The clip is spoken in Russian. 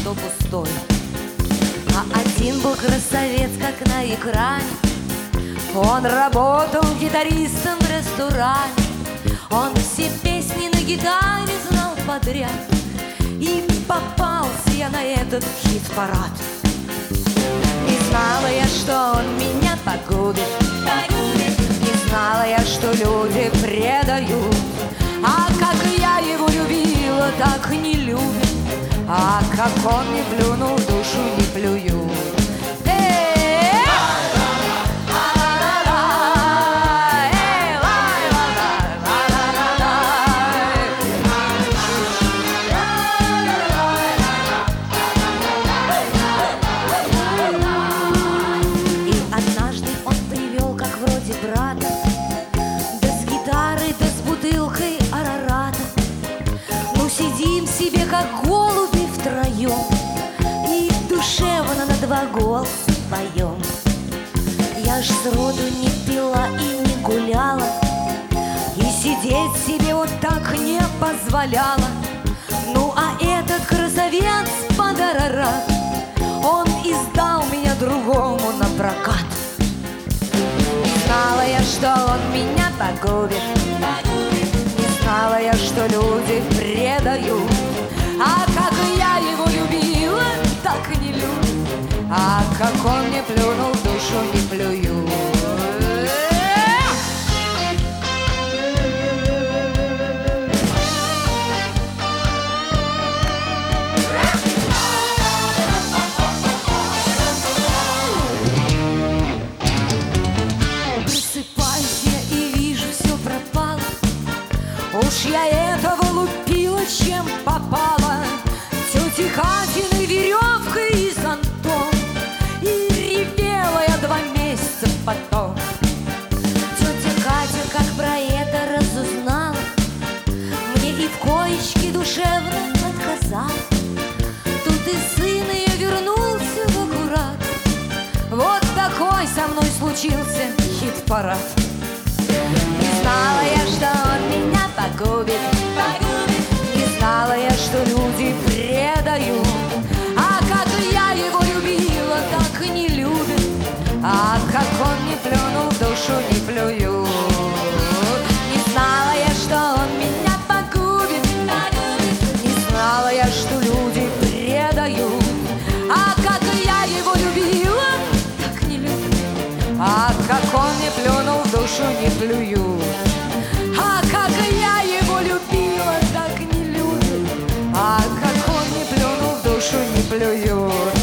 что пустой. А один был красавец, как на экране. Он работал гитаристом в ресторане. Он все песни на гитаре знал подряд. И попался я на этот хит-парад. Не знала я, что он меня погубит. Не знала я, что люди предают. А как я его любила, так не любит. А как он не плюнул, в душу не плюю. Сидим себе, как голуби втроем, и душевно на два голоса поем. Я ж сроду не пила и не гуляла, и сидеть себе вот так не позволяла. Ну а этот красавец подарарат, он издал меня другому на прокат. Не знала я, что он меня погубит. Не знала я, что люди предают. А как я его любила, так и не любит. А как он мне плюнул, в душу не плюю. Просыпаюсь я и вижу, все пропало. Уж я этого лупила, чем попала. Тети Катиной веревкой и зонтом. И ревела я 2 месяца потом. Тетя Катя, как про это разузнала, мне и в коечке душевно отказала. Тут и сын ее вернулся в аккурат. Вот такой со мной случился хит-парад. Не знала я, что он меня погубит. Не знала я, что люди предают. А как я его любила, так и не любит. А как он не плюнул, в душу не плюю. Не знала я, что он меня погубит. Не знала я, что люди предают. А как я его любила, так не любит. А как он не плюнул, в душу не плюю. А как я его любила, так не любит. А как он не плюнул, в душу не плюю.